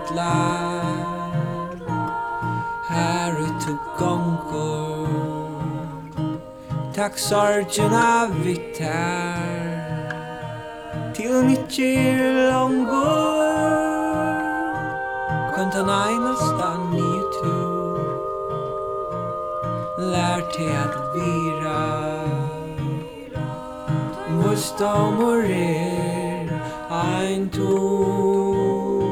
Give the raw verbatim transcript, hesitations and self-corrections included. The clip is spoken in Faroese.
atla Her ut og gongur Takk sorgina vittar Til nittir longur Kontan einasta nye tu Lær til at vira Mustomur er ein tu